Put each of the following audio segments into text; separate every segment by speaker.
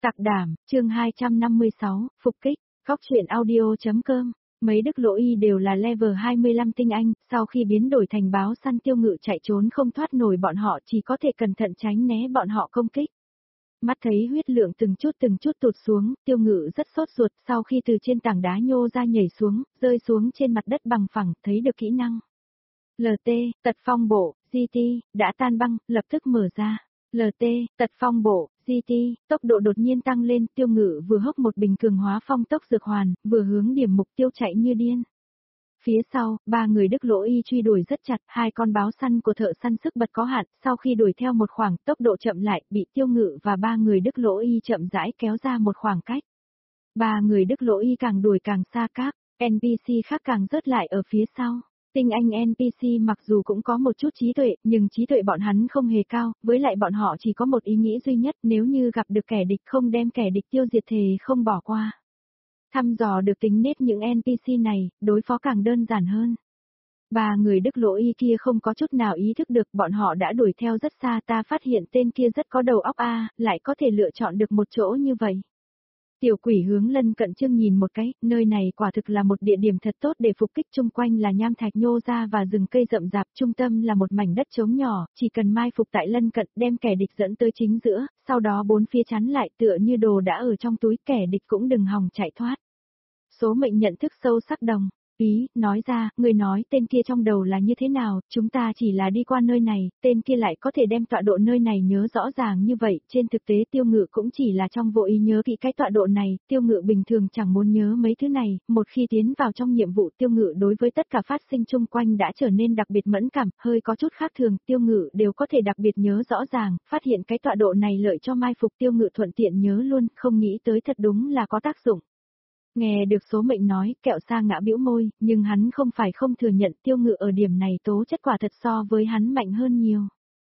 Speaker 1: Tặc đảm, chương 256, phục kích, góc truyện audio.com. Mấy Đức Lỗ Y đều là level 25 tinh anh, sau khi biến đổi thành báo săn Tiêu Ngự chạy trốn không thoát nổi bọn họ, chỉ có thể cẩn thận tránh né bọn họ công kích. Mắt thấy huyết lượng từng chút tụt xuống, Tiêu Ngự rất sốt ruột, sau khi từ trên tảng đá nhô ra nhảy xuống, rơi xuống trên mặt đất bằng phẳng, thấy được kỹ năng. LT, tật phong bộ, GT, đã tan băng, lập tức mở ra. LT, tật phong bộ, GT, tốc độ đột nhiên tăng lên, Tiêu Ngự vừa hốc một bình cường hóa phong tốc dược hoàn, vừa hướng điểm mục tiêu chạy như điên. Phía sau, ba người Đức Lỗ Y truy đuổi rất chặt, hai con báo săn của thợ săn sức bật có hạn, sau khi đuổi theo một khoảng tốc độ chậm lại, bị Tiêu Ngự và ba người Đức Lỗ Y chậm rãi kéo ra một khoảng cách. Ba người Đức Lỗ Y càng đuổi càng xa, các NPC khác càng rớt lại ở phía sau. Tinh anh NPC mặc dù cũng có một chút trí tuệ, nhưng trí tuệ bọn hắn không hề cao, với lại bọn họ chỉ có một ý nghĩ duy nhất, nếu như gặp được kẻ địch không đem kẻ địch tiêu diệt thì không bỏ qua. Thăm dò được tính nết những NPC này, đối phó càng đơn giản hơn. Ba người Đức Lỗ Y kia không có chút nào ý thức được bọn họ đã đuổi theo rất xa, ta phát hiện tên kia rất có đầu óc lại có thể lựa chọn được một chỗ như vậy. Tiểu quỷ hướng lân cận Trương nhìn một cái, nơi này quả thực là một địa điểm thật tốt để phục kích, chung quanh là nham thạch nhô ra và rừng cây rậm rạp, trung tâm là một mảnh đất trống nhỏ, chỉ cần mai phục tại lân cận đem kẻ địch dẫn tới chính giữa, sau đó bốn phía chắn lại tựa như đồ đã ở trong túi, kẻ địch cũng đừng hòng chạy thoát. Số mệnh nhận thức sâu sắc đồng ý, nói ra, người nói tên kia trong đầu là như thế nào, chúng ta chỉ là đi qua nơi này, tên kia lại có thể đem tọa độ nơi này nhớ rõ ràng như vậy, trên thực tế Tiêu Ngự cũng chỉ là trong vô ý nhớ kỹ cái tọa độ này, Tiêu Ngự bình thường chẳng muốn nhớ mấy thứ này, một khi tiến vào trong nhiệm vụ Tiêu Ngự đối với tất cả phát sinh chung quanh đã trở nên đặc biệt mẫn cảm, hơi có chút khác thường, Tiêu Ngự đều có thể đặc biệt nhớ rõ ràng, phát hiện cái tọa độ này lợi cho mai phục, Tiêu Ngự thuận tiện nhớ luôn, không nghĩ tới thật đúng là có tác dụng. Nghe được số mệnh nói, Kẹo Sa Ngã bĩu môi, nhưng hắn không phải không thừa nhận Tiêu Ngự ở điểm này tố chất quả thật so với hắn mạnh hơn nhiều.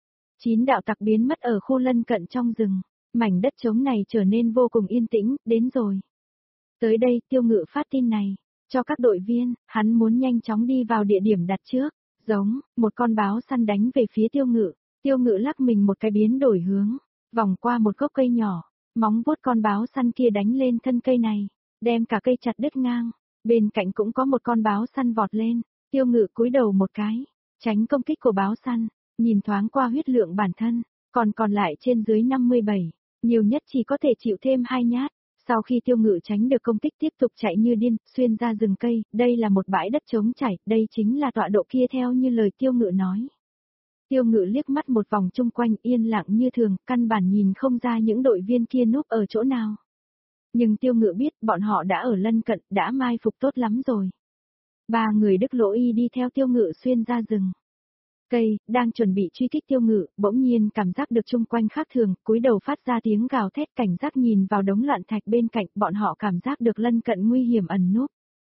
Speaker 1: 9 đạo tặc biến mất ở khu lân cận trong rừng, mảnh đất trống này trở nên vô cùng yên tĩnh, đến rồi. Tới đây Tiêu Ngự phát tin này, cho các đội viên, hắn muốn nhanh chóng đi vào địa điểm đặt trước, giống, một con báo săn đánh về phía Tiêu Ngự lắc mình một cái biến đổi hướng, vòng qua một gốc cây nhỏ, móng vuốt con báo săn kia đánh lên thân cây này. Đem cả cây chặt đứt ngang, bên cạnh cũng có một con báo săn vọt lên, Tiêu Ngự cúi đầu một cái, tránh công kích của báo săn, nhìn thoáng qua huyết lượng bản thân, còn lại trên dưới 57, nhiều nhất chỉ có thể chịu thêm 2 nhát. Sau khi Tiêu Ngự tránh được công kích tiếp tục chạy như điên, xuyên ra rừng cây, đây là một bãi đất trống chảy, đây chính là tọa độ kia theo như lời Tiêu Ngự nói. Tiêu Ngự liếc mắt một vòng chung quanh yên lặng như thường, căn bản nhìn không ra những đội viên kia núp ở chỗ nào. Nhưng Tiêu Ngự biết bọn họ đã ở lân cận, đã mai phục tốt lắm rồi. Ba người Đức Lỗ Y đi theo Tiêu Ngự xuyên ra rừng. Cây, đang chuẩn bị truy kích Tiêu Ngự, bỗng nhiên cảm giác được chung quanh khác thường, cúi đầu phát ra tiếng gào thét, cảnh giác nhìn vào đống loạn thạch bên cạnh, bọn họ cảm giác được lân cận nguy hiểm ẩn núp.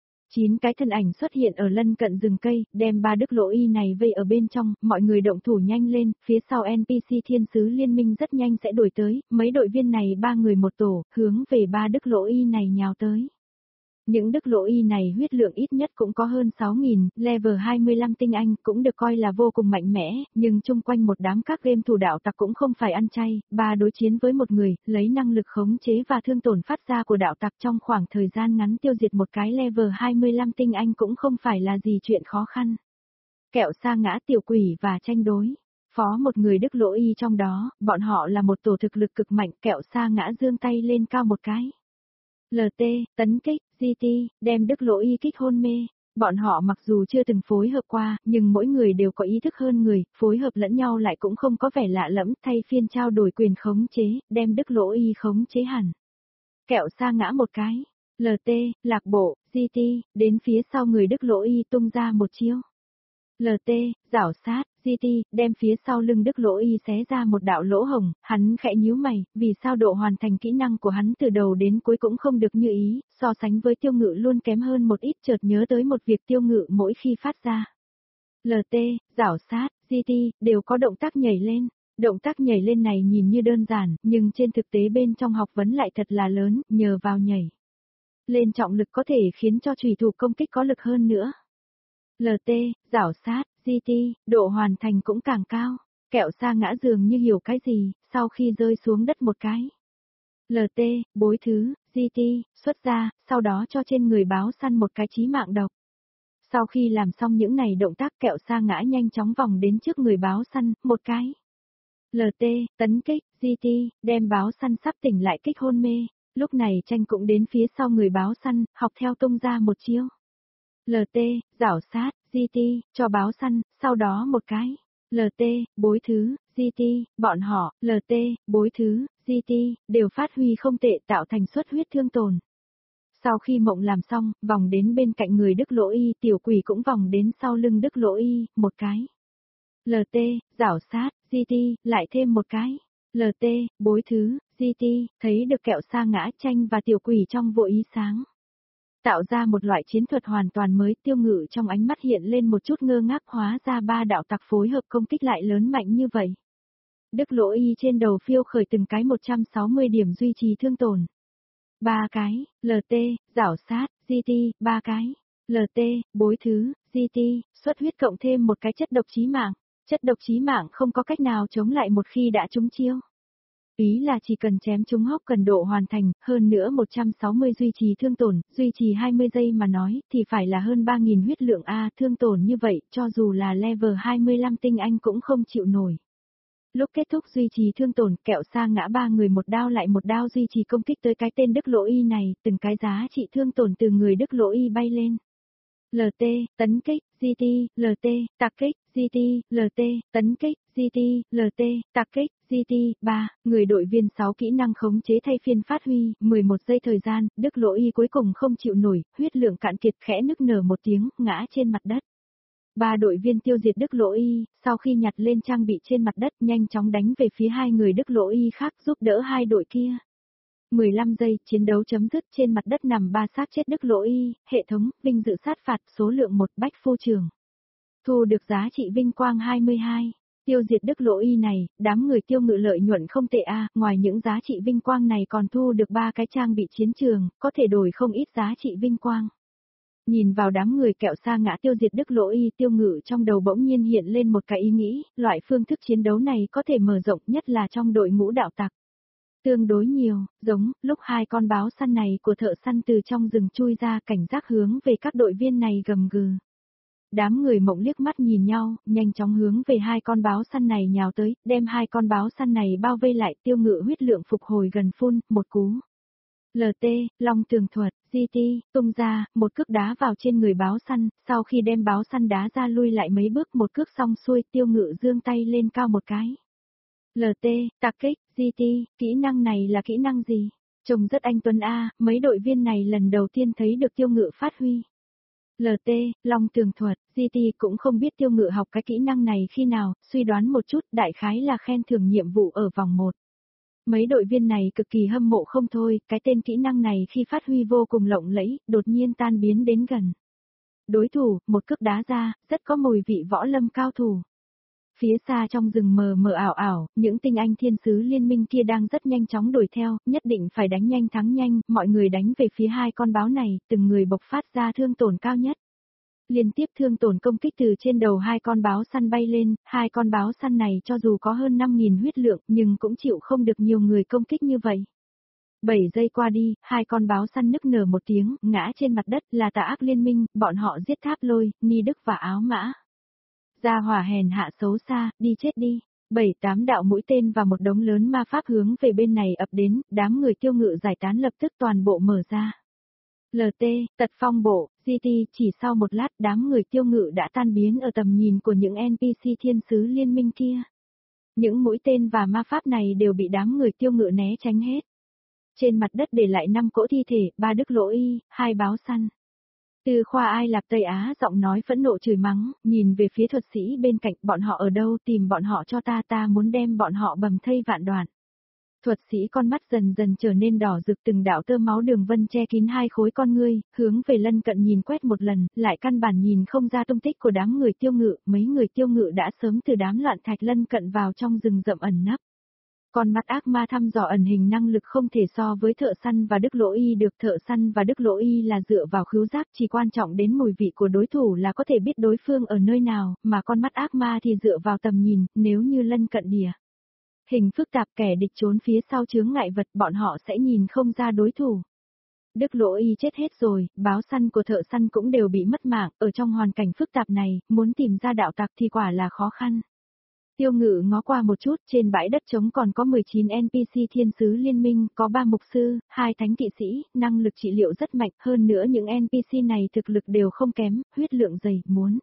Speaker 1: 9 cái thân ảnh xuất hiện ở lân cận rừng cây, đem ba Đức Lỗ Y này vây ở bên trong, mọi người động thủ nhanh lên, phía sau NPC thiên sứ liên minh rất nhanh sẽ đuổi tới, mấy đội viên này ba người một tổ, hướng về ba Đức Lỗ Y này nhào tới. Những Đức Lỗ Y này huyết lượng ít nhất cũng có hơn 6.000, level 25 tinh anh cũng được coi là vô cùng mạnh mẽ, nhưng chung quanh một đám các game thủ đạo tặc cũng không phải ăn chay, ba đối chiến với một người, lấy năng lực khống chế và thương tổn phát ra của đạo tặc trong khoảng thời gian ngắn tiêu diệt một cái level 25 tinh anh cũng không phải là gì chuyện khó khăn. Kẹo Sa Ngã, Tiểu Quỷ và tranh đối. Phó một người Đức Lỗ Y trong đó, bọn họ là một tổ thực lực cực mạnh, Kẹo Sa Ngã giương tay lên cao một cái. LT, tấn kích, GT, đem Đức Lỗ Y kích hôn mê. Bọn họ mặc dù chưa từng phối hợp qua, nhưng mỗi người đều có ý thức hơn người, phối hợp lẫn nhau lại cũng không có vẻ lạ lẫm, thay phiên trao đổi quyền khống chế, đem Đức Lỗ Y khống chế hẳn. Kẹo Sa Ngã một cái. LT, lạc bộ, GT, đến phía sau người Đức Lỗ Y tung ra một chiêu. LT, giảo sát, GT, đem phía sau lưng Đức Lỗ Y xé ra một đạo lỗ hồng, hắn khẽ nhíu mày, vì sao độ hoàn thành kỹ năng của hắn từ đầu đến cuối cũng không được như ý, so sánh với Tiêu Ngự luôn kém hơn một ít, chợt nhớ tới một việc Tiêu Ngự mỗi khi phát ra. LT, giảo sát, GT, đều có động tác nhảy lên. Động tác nhảy lên này nhìn như đơn giản, nhưng trên thực tế bên trong học vấn lại thật là lớn, nhờ vào nhảy lên trọng lực có thể khiến cho chủy thủ công kích có lực hơn nữa. LT, giảo sát, GT, độ hoàn thành cũng càng cao. Kẹo Sa Ngã dường như hiểu cái gì, sau khi rơi xuống đất một cái. LT, bối thứ, GT, xuất ra, sau đó cho trên người báo săn một cái chí mạng độc. Sau khi làm xong những này động tác kẹo sa ngã nhanh chóng vòng đến trước người báo săn, một cái. LT, tấn kích, GT, đem báo săn sắp tỉnh lại kích hôn mê. Lúc này tranh cũng đến phía sau người báo săn, học theo tung ra một chiêu. LT, giảo sát, GT, cho báo săn, sau đó một cái. LT, bối thứ, GT, bọn họ, LT, bối thứ, GT, đều phát huy không tệ tạo thành xuất huyết thương tổn. Sau khi mộng làm xong, vòng đến bên cạnh người Đức Lỗ Y, tiểu quỷ cũng vòng đến sau lưng Đức Lỗ Y, một cái. LT, giảo sát, GT, lại thêm một cái. LT, bối thứ, GT, thấy được kẹo sa ngã tranh và tiểu quỷ trong vô ý sáng. Tạo ra một loại chiến thuật hoàn toàn mới, Tiêu Ngự trong ánh mắt hiện lên một chút ngơ ngác, hóa ra ba đạo tặc phối hợp công kích lại lớn mạnh như vậy. Đức Lỗ Y trên đầu phiêu khởi từng cái 160 điểm duy trì thương tổn. 3 cái, LT, giảo sát, GT, 3 cái, LT, bối thứ, GT, xuất huyết cộng thêm một cái chất độc chí mạng. Chất độc chí mạng không có cách nào chống lại một khi đã trúng chiêu. Ý là chỉ cần chém trúng hốc cần độ hoàn thành, hơn nữa 160 duy trì thương tổn, duy trì 20 giây mà nói, thì phải là hơn 3.000 huyết lượng A, thương tổn như vậy, cho dù là level 25 tinh anh cũng không chịu nổi. Lúc kết thúc duy trì thương tổn, kẹo sa ngã ba người một đao lại một đao duy trì công kích tới cái tên Đức Lỗ Y này, từng cái giá trị thương tổn từ người Đức Lỗ Y bay lên. LT, tấn kích, GT, LT, tạc kích, GT, LT, tấn kích, GT, LT, tạc kích, GT, 3, người đội viên 6 kỹ năng khống chế thay phiên phát huy, 11 giây thời gian, Đức Lỗ Y cuối cùng không chịu nổi, huyết lượng cạn kiệt khẽ nức nở một tiếng, ngã trên mặt đất. 3 đội viên tiêu diệt Đức Lỗ Y, sau khi nhặt lên trang bị trên mặt đất nhanh chóng đánh về phía hai người Đức Lỗ Y khác giúp đỡ hai đội kia. 15 giây, chiến đấu chấm dứt, trên mặt đất nằm 3 xác chết Đức Lỗ Y, hệ thống, vinh dự sát phạt, số lượng 1 bách phu trường. Thu được giá trị vinh quang 22. Tiêu diệt Đức Lỗ Y này, đám người Tiêu Ngự lợi nhuận không tệ a, ngoài những giá trị vinh quang này còn thu được 3 cái trang bị chiến trường, có thể đổi không ít giá trị vinh quang. Nhìn vào đám người kẹo sa ngã tiêu diệt Đức Lỗ Y, Tiêu Ngự trong đầu bỗng nhiên hiện lên một cái ý nghĩ, loại phương thức chiến đấu này có thể mở rộng nhất là trong đội ngũ đạo tặc. Tương đối nhiều, giống, lúc hai con báo săn này của thợ săn từ trong rừng chui ra cảnh giác hướng về các đội viên này gầm gừ. Đám người Mộng liếc mắt nhìn nhau, nhanh chóng hướng về hai con báo săn này nhào tới, đem hai con báo săn này bao vây lại. Tiêu Ngự huyết lượng phục hồi gần phun, một cú. LT, Long Tường Thuật, GT, tung ra, một cước đá vào trên người báo săn, sau khi đem báo săn đá ra lui lại mấy bước, một cước xong xuôi, Tiêu Ngự giương tay lên cao một cái. LT, tạc kích, GT, kỹ năng này là kỹ năng gì? Trông rất anh tuấn a, mấy đội viên này lần đầu tiên thấy được Tiêu Ngự phát huy. LT, Long Tường Thuật, GT cũng không biết Tiêu Ngự học cái kỹ năng này khi nào, suy đoán một chút, đại khái là khen thưởng nhiệm vụ ở vòng 1. Mấy đội viên này cực kỳ hâm mộ không thôi, cái tên kỹ năng này khi phát huy vô cùng lộng lẫy, đột nhiên tan biến đến gần. Đối thủ, một cước đá ra, rất có mùi vị võ lâm cao thủ. Phía xa trong rừng mờ mờ ảo ảo, những tinh anh thiên sứ liên minh kia đang rất nhanh chóng đuổi theo, nhất định phải đánh nhanh thắng nhanh, mọi người đánh về phía hai con báo này, từng người bộc phát ra thương tổn cao nhất. Liên tiếp thương tổn công kích từ trên đầu hai con báo săn bay lên, hai con báo săn này cho dù có hơn 5.000 huyết lượng nhưng cũng chịu không được nhiều người công kích như vậy. 7 giây qua đi, hai con báo săn nức nở một tiếng, ngã trên mặt đất là Tà Ác Liên Minh, bọn họ giết Tháp Lôi, Ni Đức và Áo Mã. Gia hỏa hèn hạ xấu xa, đi chết đi. 7-8 đạo mũi tên và một đống lớn ma pháp hướng về bên này ập đến, đám người Tiêu Ngự giải tán lập tức toàn bộ mở ra. LT, tật phong bộ, GT, chỉ sau một lát đám người Tiêu Ngự đã tan biến ở tầm nhìn của những NPC thiên sứ liên minh kia. Những mũi tên và ma pháp này đều bị đám người Tiêu Ngự né tránh hết. Trên mặt đất để lại 5 cỗ thi thể, 3 Đức Lỗ Y, 2 báo săn. Từ Khoa Ai Lạp Tây Á giọng nói phẫn nộ chửi mắng, nhìn về phía thuật sĩ bên cạnh, bọn họ ở đâu, tìm bọn họ cho ta muốn đem bọn họ bầm thây vạn đoạn. Thuật sĩ con mắt dần dần trở nên đỏ rực, từng đạo tơ máu đường vân che kín hai khối con ngươi, hướng về lân cận nhìn quét một lần, lại căn bản nhìn không ra tung tích của đám người Tiêu Ngự, mấy người Tiêu Ngự đã sớm từ đám loạn thạch lân cận vào trong rừng rậm ẩn nấp. Con mắt ác ma thăm dò ẩn hình năng lực không thể so với thợ săn và Đức Lỗ Y được, thợ săn và Đức Lỗ Y là dựa vào khứu giác, chỉ quan trọng đến mùi vị của đối thủ là có thể biết đối phương ở nơi nào, mà con mắt ác ma thì dựa vào tầm nhìn, nếu như lân cận địa. Hình phức tạp kẻ địch trốn phía sau chướng ngại vật bọn họ sẽ nhìn không ra đối thủ. Đức Lỗ Y chết hết rồi, báo săn của thợ săn cũng đều bị mất mạng, ở trong hoàn cảnh phức tạp này, muốn tìm ra đạo tặc thì quả là khó khăn. Tiêu Ngự ngó qua một chút, trên bãi đất trống còn có 19 NPC thiên sứ liên minh, có 3 mục sư, 2 thánh kỵ sĩ, năng lực trị liệu rất mạnh, hơn nữa những NPC này thực lực đều không kém, huyết lượng dày, muốn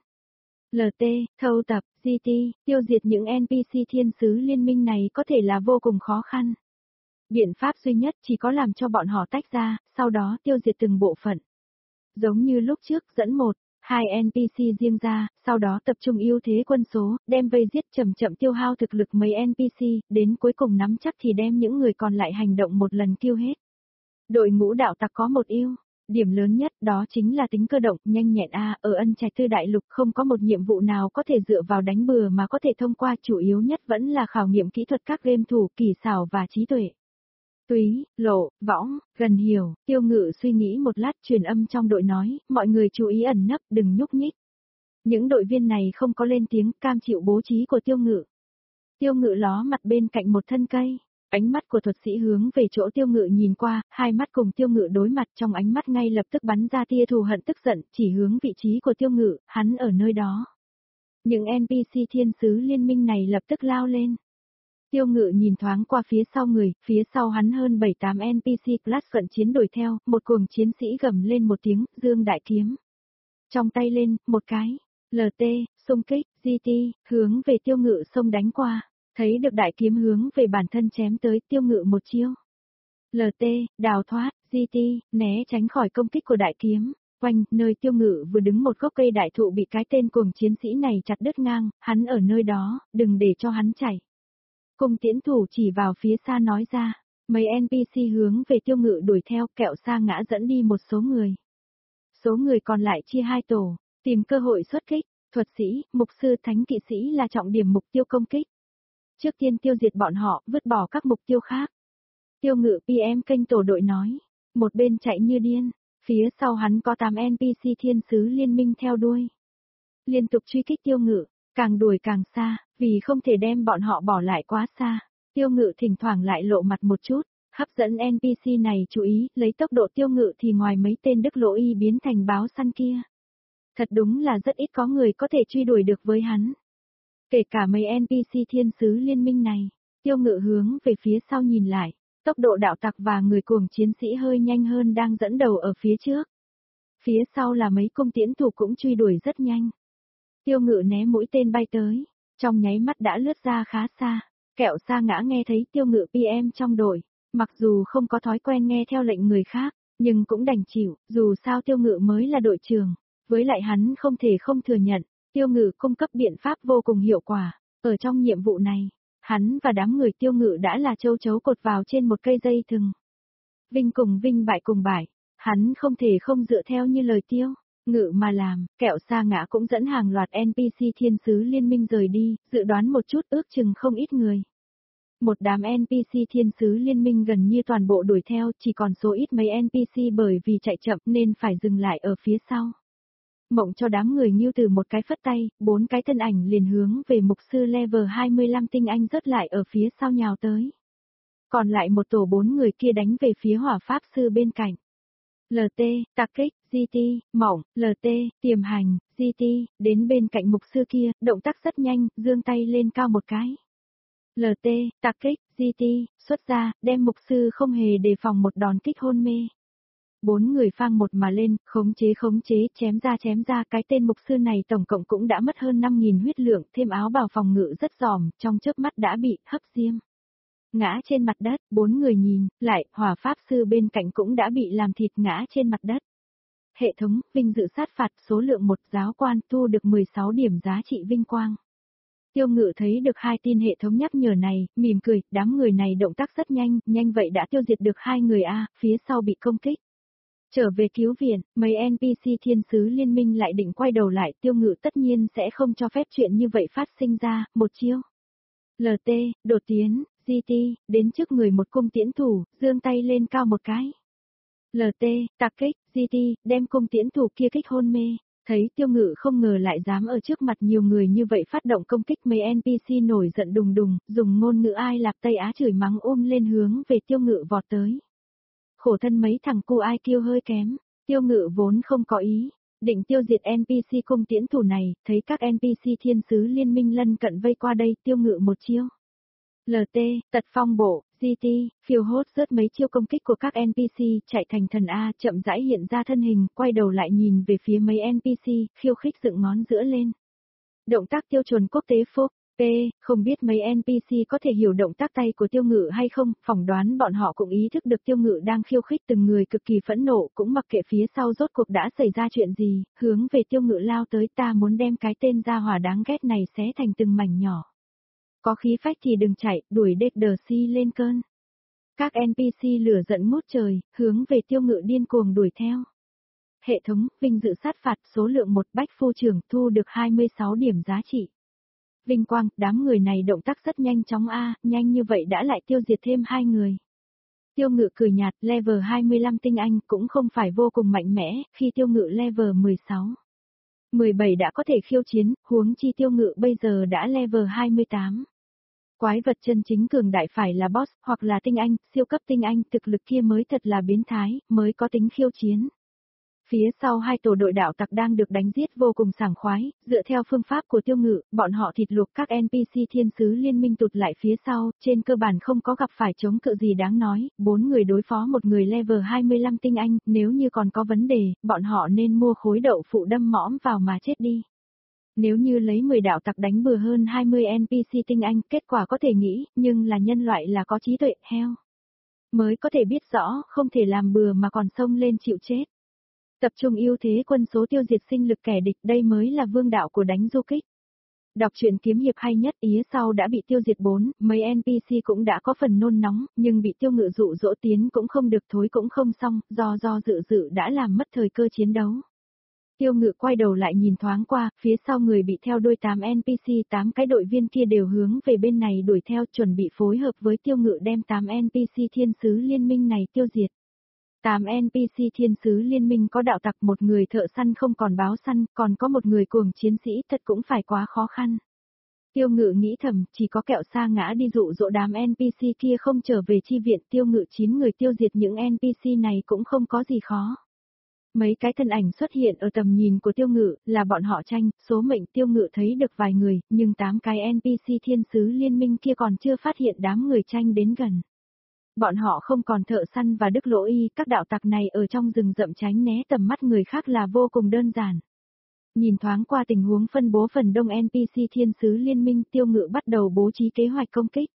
Speaker 1: LT, thâu tập, GT, tiêu diệt những NPC thiên sứ liên minh này có thể là vô cùng khó khăn. Biện pháp duy nhất chỉ có làm cho bọn họ tách ra, sau đó tiêu diệt từng bộ phận. Giống như lúc trước dẫn 1, 2 NPC riêng ra, sau đó tập trung ưu thế quân số, đem vây giết chậm chậm tiêu hao thực lực mấy NPC, đến cuối cùng nắm chắc thì đem những người còn lại hành động một lần tiêu hết. Đội ngũ đạo tặc có một ưu điểm lớn nhất đó chính là tính cơ động, nhanh nhẹn ở Ân Trạch Tư Đại Lục không có một nhiệm vụ nào có thể dựa vào đánh bừa mà có thể thông qua, chủ yếu nhất vẫn là khảo nghiệm kỹ thuật các game thủ, kỳ xảo và trí tuệ. Túy, Lộ, Võng, Gần Hiểu, Tiêu Ngự suy nghĩ một lát truyền âm trong đội nói, mọi người chú ý ẩn nấp, đừng nhúc nhích. Những đội viên này không có lên tiếng, cam chịu bố trí của Tiêu Ngự. Tiêu Ngự ló mặt bên cạnh một thân cây, ánh mắt của thuật sĩ hướng về chỗ Tiêu Ngự nhìn qua, hai mắt cùng Tiêu Ngự đối mặt, trong ánh mắt ngay lập tức bắn ra tia thù hận tức giận, chỉ hướng vị trí của Tiêu Ngự, hắn ở nơi đó. Những NPC thiên sứ liên minh này lập tức lao lên. Tiêu Ngự nhìn thoáng qua phía sau người, phía sau hắn hơn 7-8 NPC class cận chiến đuổi theo, một cuồng chiến sĩ gầm lên một tiếng, dương đại kiếm. Trong tay lên, một cái, LT, xung kích, GT, hướng về Tiêu Ngự xông đánh qua, thấy được đại kiếm hướng về bản thân chém tới, Tiêu Ngự một chiêu. LT, đào thoát, GT, né tránh khỏi công kích của đại kiếm. Quanh, nơi Tiêu Ngự vừa đứng một gốc cây đại thụ bị cái tên cuồng chiến sĩ này chặt đứt ngang, hắn ở nơi đó, đừng để cho hắn chạy. Cung tiễn thủ chỉ vào phía xa nói ra, mấy NPC hướng về Tiêu Ngự đuổi theo, kẹo xa ngã dẫn đi một số người. Số người còn lại chia hai tổ, tìm cơ hội xuất kích, thuật sĩ, mục sư, thánh kỵ sĩ là trọng điểm mục tiêu công kích. Trước tiên tiêu diệt bọn họ, vứt bỏ các mục tiêu khác. Tiêu Ngự PM kênh tổ đội nói, một bên chạy như điên, phía sau hắn có 8 NPC thiên sứ liên minh theo đuôi. Liên tục truy kích Tiêu Ngự, càng đuổi càng xa, vì không thể đem bọn họ bỏ lại quá xa. Tiêu Ngự thỉnh thoảng lại lộ mặt một chút, hấp dẫn NPC này chú ý, lấy tốc độ Tiêu Ngự thì ngoài mấy tên Đức Lỗ Y biến thành báo săn kia. Thật đúng là rất ít có người có thể truy đuổi được với hắn. Kể cả mấy NPC thiên sứ liên minh này, Tiêu Ngự hướng về phía sau nhìn lại, tốc độ đạo tặc và người cuồng chiến sĩ hơi nhanh hơn đang dẫn đầu ở phía trước. Phía sau là mấy cung tiễn thủ cũng truy đuổi rất nhanh. Tiêu Ngự né mũi tên bay tới, trong nháy mắt đã lướt ra khá xa, kẹo xa ngã nghe thấy Tiêu Ngự PM trong đội, mặc dù không có thói quen nghe theo lệnh người khác, nhưng cũng đành chịu, dù sao Tiêu Ngự mới là đội trưởng, với lại hắn không thể không thừa nhận, Tiêu Ngự cung cấp biện pháp vô cùng hiệu quả, ở trong nhiệm vụ này, hắn và đám người Tiêu Ngự đã là châu chấu cột vào trên một cây dây thừng. Vinh cùng vinh, bại cùng bại, hắn không thể không dựa theo như lời Tiêu Ngự mà làm, kẹo xa ngã cũng dẫn hàng loạt NPC thiên sứ liên minh rời đi, dự đoán một chút ước chừng không ít người. Một đám NPC thiên sứ liên minh gần như toàn bộ đuổi theo, chỉ còn số ít mấy NPC bởi vì chạy chậm nên phải dừng lại ở phía sau. Mộng cho đám người Ngưu Từ một cái phất tay, 4 cái thân ảnh liền hướng về mục sư level 25 tinh anh rớt lại ở phía sau nhào tới. Còn lại một tổ 4 người kia đánh về phía hỏa pháp sư bên cạnh. LT, tạc kích, GT, mỏng, LT, tiềm hành, GT, đến bên cạnh mục sư kia, động tác rất nhanh, giương tay lên cao một cái. LT, tạc kích, GT, xuất ra, đem mục sư không hề đề phòng một đòn kích hôn mê. 4 người phang một mà lên, khống chế, chém ra, cái tên mục sư này tổng cộng cũng đã mất hơn 5.000 huyết lượng, thêm áo bào phòng ngự rất giòm, trong chớp mắt đã bị hấp diêm. Ngã trên mặt đất, 4 người nhìn, lại, hỏa pháp sư bên cạnh cũng đã bị làm thịt ngã trên mặt đất. Hệ thống, vinh dự sát phạt, số lượng 1 giáo quan thu được 16 điểm giá trị vinh quang. Tiêu Ngự thấy được 2 tin hệ thống nhắc nhở này, mỉm cười, đám người này động tác rất nhanh vậy đã tiêu diệt được 2 người phía sau bị công kích. Trở về cứu viện, mấy NPC thiên sứ liên minh lại định quay đầu lại, Tiêu Ngự tất nhiên sẽ không cho phép chuyện như vậy phát sinh ra, một chiêu. LT, đột tiến, GT, đến trước người một cung tiễn thủ, giương tay lên cao một cái. LT, tạc kích, GT, đem cung tiễn thủ kia kích hôn mê. Thấy Tiêu Ngự không ngờ lại dám ở trước mặt nhiều người như vậy phát động công kích, mấy NPC nổi giận đùng đùng, dùng ngôn ngữ Ai Lạp Tây Á chửi mắng lên hướng về Tiêu Ngự vọt tới. Khổ thân mấy thằng cu ai kêu hơi kém, Tiêu Ngự vốn không có ý, định tiêu diệt NPC cung tiễn thủ này, thấy các NPC thiên sứ liên minh lân cận vây qua đây, Tiêu Ngự một chiêu. LT, tật phong bộ, GT, phiêu hốt rớt mấy chiêu công kích của các NPC, chạy thành thần A, chậm rãi hiện ra thân hình, quay đầu lại nhìn về phía mấy NPC, khiêu khích dựng ngón giữa lên. Động tác tiêu chuẩn quốc tế phúc. Không biết mấy NPC có thể hiểu động tác tay của Tiêu Ngự hay không, phỏng đoán bọn họ cũng ý thức được Tiêu Ngự đang khiêu khích từng người cực kỳ phẫn nộ, cũng mặc kệ phía sau rốt cuộc đã xảy ra chuyện gì, hướng về Tiêu Ngự lao tới, ta muốn đem cái tên gia hỏa đáng ghét này xé thành từng mảnh nhỏ. Có khí phách thì đừng chạy, đuổi đệt đờ si lên cơn. Các NPC lửa giận ngút trời, hướng về Tiêu Ngự điên cuồng đuổi theo. Hệ thống, vinh dự sát phạt, số lượng 1 bách phu trưởng, thu được 26 điểm giá trị. Vinh quang, đám người này động tác rất nhanh chóng nhanh như vậy đã lại tiêu diệt thêm 2 người. Tiêu Ngự cười nhạt, level 25 tinh anh cũng không phải vô cùng mạnh mẽ, khi Tiêu Ngự level 16. 17 đã có thể khiêu chiến, huống chi Tiêu Ngự bây giờ đã level 28. Quái vật chân chính cường đại phải là boss, hoặc là tinh anh, siêu cấp tinh anh, thực lực kia mới thật là biến thái, mới có tính khiêu chiến. Phía sau hai tổ đội đạo tặc đang được đánh giết vô cùng sảng khoái, dựa theo phương pháp của Tiêu Ngự, bọn họ thịt luộc các NPC thiên sứ liên minh tụt lại phía sau, trên cơ bản không có gặp phải chống cự gì đáng nói, 4 người đối phó một người level 25 tinh anh, nếu như còn có vấn đề, bọn họ nên mua khối đậu phụ đâm mõm vào mà chết đi. Nếu như lấy 10 đạo tặc đánh bừa hơn 20 NPC tinh anh, kết quả có thể nghĩ, nhưng là nhân loại là có trí tuệ, heo. Mới có thể biết rõ, không thể làm bừa mà còn xông lên chịu chết. Tập trung ưu thế quân số tiêu diệt sinh lực kẻ địch, đây mới là vương đạo của đánh du kích. Đọc truyện kiếm hiệp hay nhất, Ía sau đã bị tiêu diệt 4, mấy NPC cũng đã có phần nôn nóng, nhưng bị Tiêu Ngự dụ dỗ tiến cũng không được, thối cũng không xong, do dự đã làm mất thời cơ chiến đấu. Tiêu Ngự quay đầu lại nhìn thoáng qua, phía sau người bị theo đuôi 8 NPC, 8 cái đội viên kia đều hướng về bên này đuổi theo, chuẩn bị phối hợp với Tiêu Ngự đem 8 NPC thiên sứ liên minh này tiêu diệt. 8 NPC thiên sứ liên minh có đạo tặc, một người thợ săn không còn báo săn, còn có một người cuồng chiến sĩ, thật cũng phải quá khó khăn. Tiêu Ngự nghĩ thầm, chỉ có kẹo sa ngã đi dụ dỗ đám NPC kia không trở về chi viện, Tiêu Ngự 9 người tiêu diệt những NPC này cũng không có gì khó. Mấy cái thân ảnh xuất hiện ở tầm nhìn của Tiêu Ngự, là bọn họ tranh, số mệnh Tiêu Ngự thấy được vài người, nhưng 8 cái NPC thiên sứ liên minh kia còn chưa phát hiện đám người tranh đến gần. Bọn họ không còn thợ săn và đức lỗ y, các đạo tặc này ở trong rừng rậm tránh né tầm mắt người khác là vô cùng đơn giản. Nhìn thoáng qua tình huống phân bố phần đông NPC thiên sứ liên minh, Tiêu Ngự bắt đầu bố trí kế hoạch công kích.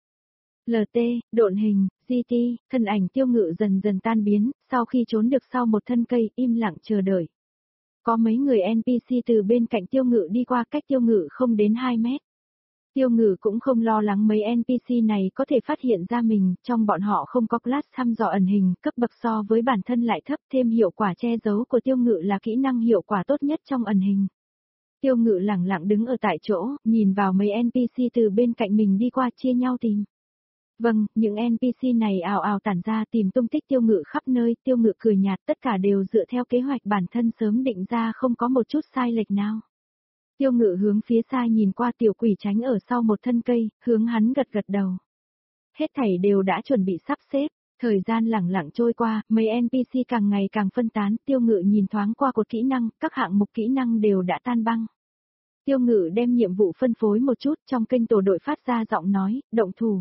Speaker 1: LT, độn hình, GT, thân ảnh Tiêu Ngự dần dần tan biến, sau khi trốn được sau một thân cây, im lặng chờ đợi. Có mấy người NPC từ bên cạnh Tiêu Ngự đi qua, cách Tiêu Ngự không đến 2 mét. Tiêu Ngự cũng không lo lắng mấy NPC này có thể phát hiện ra mình, trong bọn họ không có class thăm dò ẩn hình, cấp bậc so với bản thân lại thấp, thêm hiệu quả che giấu của Tiêu Ngự là kỹ năng hiệu quả tốt nhất trong ẩn hình. Tiêu Ngự lẳng lặng đứng ở tại chỗ, nhìn vào mấy NPC từ bên cạnh mình đi qua, chia nhau tìm. Vâng, những NPC này ào ào tản ra tìm tung tích Tiêu Ngự khắp nơi, Tiêu Ngự cười nhạt, tất cả đều dựa theo kế hoạch bản thân sớm định ra, không có một chút sai lệch nào. Tiêu Ngự hướng phía xa nhìn qua, tiểu quỷ tránh ở sau một thân cây, hướng hắn gật gật đầu. Hết thảy đều đã chuẩn bị sắp xếp, thời gian lẳng lặng trôi qua, mấy NPC càng ngày càng phân tán, Tiêu Ngự nhìn thoáng qua cột kỹ năng, các hạng mục kỹ năng đều đã tan băng. Tiêu Ngự đem nhiệm vụ phân phối một chút, trong kênh tổ đội phát ra giọng nói, động thủ.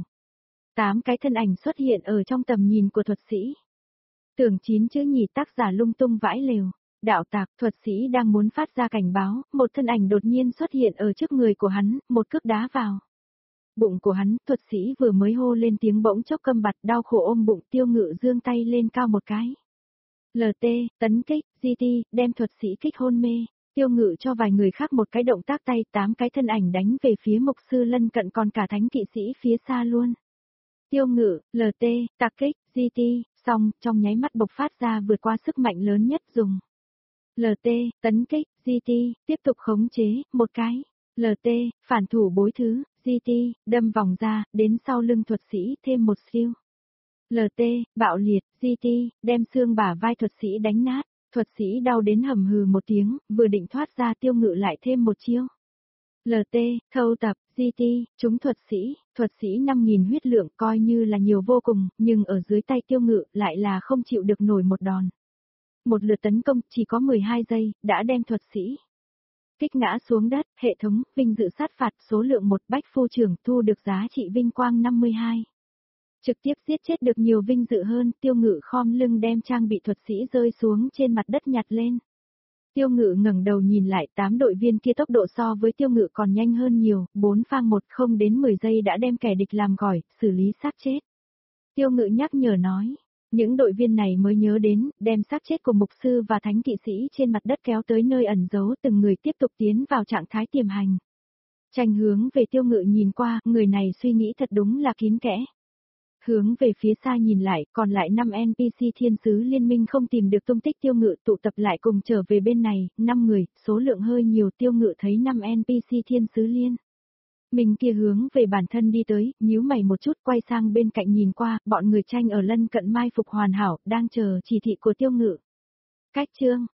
Speaker 1: 8 cái thân ảnh xuất hiện ở trong tầm nhìn của thuật sĩ. Tưởng 9 chữ nhì, tác giả lung tung vãi lều. Đạo tặc, thuật sĩ đang muốn phát ra cảnh báo, một thân ảnh đột nhiên xuất hiện ở trước người của hắn, một cước đá vào. Bụng của hắn, thuật sĩ vừa mới hô lên tiếng bỗng chốc câm bặt, đau khổ ôm bụng, Tiêu Ngự giương tay lên cao một cái. LT, tấn kích, GT, đem thuật sĩ kích hôn mê. Tiêu Ngự cho vài người khác một cái động tác tay, 8 cái thân ảnh đánh về phía mục sư lân cận, còn cả thánh kỵ sĩ phía xa luôn. Tiêu Ngự, LT, tạc kích, GT, xong, trong nháy mắt bộc phát ra vượt qua sức mạnh lớn nhất dùng. LT, tấn kích, GT, tiếp tục khống chế, một cái. LT, phản thủ bối thứ, GT, đâm vòng ra, đến sau lưng thuật sĩ, thêm một siêu. LT, bạo liệt, GT, đem xương bả vai thuật sĩ đánh nát. Thuật sĩ đau đến hầm hừ một tiếng, vừa định thoát ra Tiêu Ngự lại thêm một chiêu. LT, thâu tập, GT, chúng thuật sĩ 5.000 huyết lượng coi như là nhiều vô cùng, nhưng ở dưới tay Tiêu Ngự lại là không chịu được nổi một đòn. Một lượt tấn công chỉ có 12 giây, đã đem thuật sĩ kích ngã xuống đất, hệ thống, vinh dự sát phạt, số lượng 1 bách phu trưởng thu được giá trị vinh quang 52. Trực tiếp giết chết được nhiều vinh dự hơn, Tiêu Ngự khom lưng đem trang bị thuật sĩ rơi xuống trên mặt đất nhặt lên. Tiêu Ngự ngẩng đầu nhìn lại 8 đội viên kia tốc độ so với Tiêu Ngự còn nhanh hơn nhiều, 4 phang 1 không đến 10 giây đã đem kẻ địch làm gỏi, xử lý xác chết. Tiêu Ngự nhắc nhở nói, những đội viên này mới nhớ đến, đem xác chết của mục sư và thánh kỵ sĩ trên mặt đất kéo tới nơi ẩn giấu, từng người tiếp tục tiến vào trạng thái tiềm hành. Tranh hướng về Tiêu Ngự nhìn qua, người này suy nghĩ thật đúng là kín kẽ. Hướng về phía xa nhìn lại, còn lại 5 NPC thiên sứ liên minh không tìm được tung tích Tiêu Ngự tụ tập lại cùng trở về bên này, 5 người, số lượng hơi nhiều. Tiêu Ngự thấy 5 NPC thiên sứ liên mình kia hướng về bản thân đi tới, nhíu mày một chút quay sang bên cạnh nhìn qua, bọn người tranh ở lân cận mai phục hoàn hảo, đang chờ chỉ thị của Tiêu Ngự. Cách chương